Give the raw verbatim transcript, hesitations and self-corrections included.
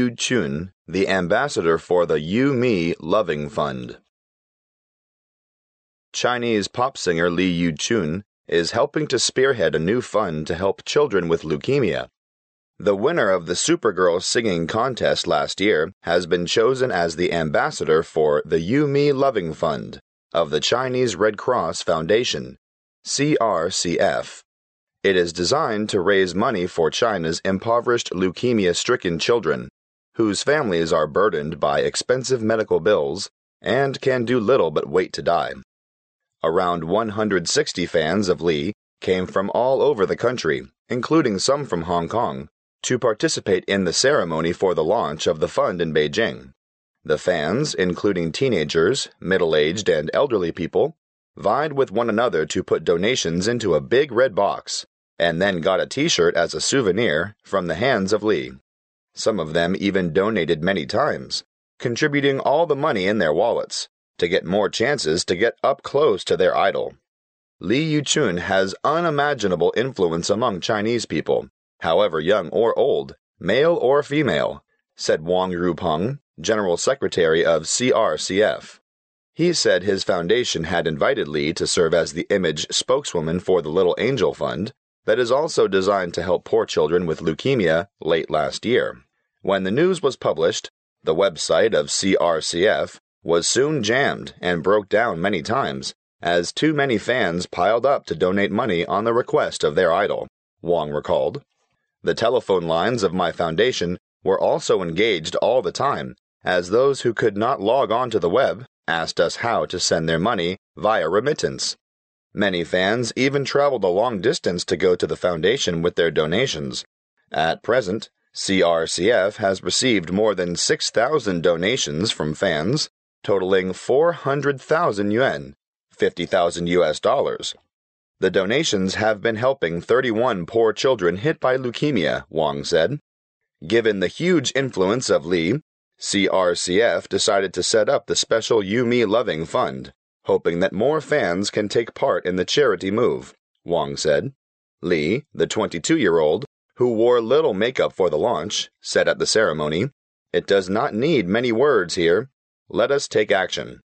Yu-chun, the ambassador for the You Me Loving Fund. Chinese pop singer Li Yu-chun is helping to spearhead a new fund to help children with leukemia. The winner of the Supergirl singing contest last year has been chosen as the ambassador for the You Me Loving Fund of the Chinese Red Cross Foundation, C R C F. It is designed to raise money for China's impoverished leukemia-stricken children, whose families are burdened by expensive medical bills and can do little but wait to die. Around one hundred sixty fans of Li came from all over the country, including some from Hong Kong, to participate in the ceremony for the launch of the fund in Beijing. The fans, including teenagers, middle-aged, and elderly people, vied with one another to put donations into a big red box, and then got a t-shirt as a souvenir from the hands of Li. Some of them even donated many times, contributing all the money in their wallets to get more chances to get up close to their idol. Li Yu-chun has unimaginable influence among Chinese people, however young or old, male or female, said Wang Rupeng, General Secretary of C R C F. He said his foundation had invited Li to serve as the image spokeswoman for the Little Angel Fund that is also designed to help poor children with leukemia late last year. When the news was published, the website of C R C F was soon jammed and broke down many times, as too many fans piled up to donate money on the request of their idol, Wang recalled. The telephone lines of my foundation were also engaged all the time, as those who could not log on to the web asked us how to send their money via remittance. Many fans even traveled a long distance to go to the foundation with their donations. At present, C R C F has received more than six thousand donations from fans, totaling four hundred thousand yuan, fifty thousand U S dollars. The donations have been helping thirty-one poor children hit by leukemia, Wang said. Given the huge influence of Li, C R C F decided to set up the special You Me Loving Fund, hoping that more fans can take part in the charity move, Wang said. Li, the twenty-two-year-old, who wore little makeup for the launch, said at the ceremony, "It does not need many words here. Let us take action."